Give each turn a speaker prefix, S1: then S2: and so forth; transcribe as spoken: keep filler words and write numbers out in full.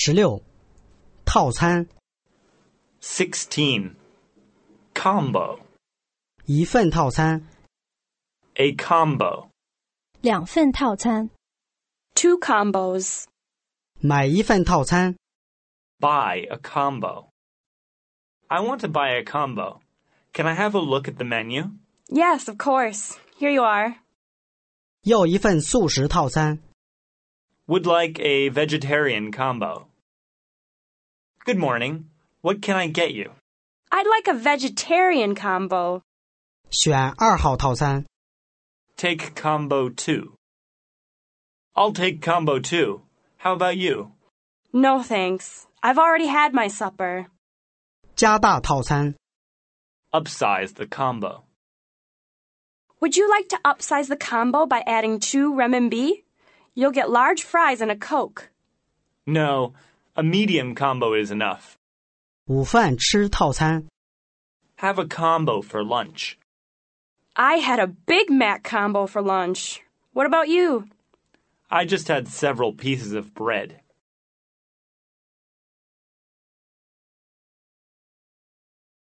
S1: 十六，套餐。
S2: Sixteen. Combo.
S1: 一份套餐。
S2: A combo.
S3: 两份套餐。
S4: Two combos.
S1: 买一份套餐。
S2: Buy a combo. I want to buy a combo. Can I have a look at the menu?
S4: Yes, of course. Here you are.
S1: 要一份素食套餐。
S2: Would like a vegetarian combo. Good morning. What can I get you?
S4: I'd like a vegetarian combo.
S1: 选二号套餐。
S2: Take combo two. I'll take combo two. How about you?
S4: No, thanks. I've already had my supper.
S1: 加大套餐。
S2: Upsize the combo.
S4: Would you like to upsize the combo by adding two renminbi? You'll get large fries and a Coke.
S2: No, a medium combo is enough.
S1: 午饭吃套餐。
S2: Have a combo for lunch.
S4: I had a Big Mac combo for lunch. What about you?
S2: I just had several pieces of bread.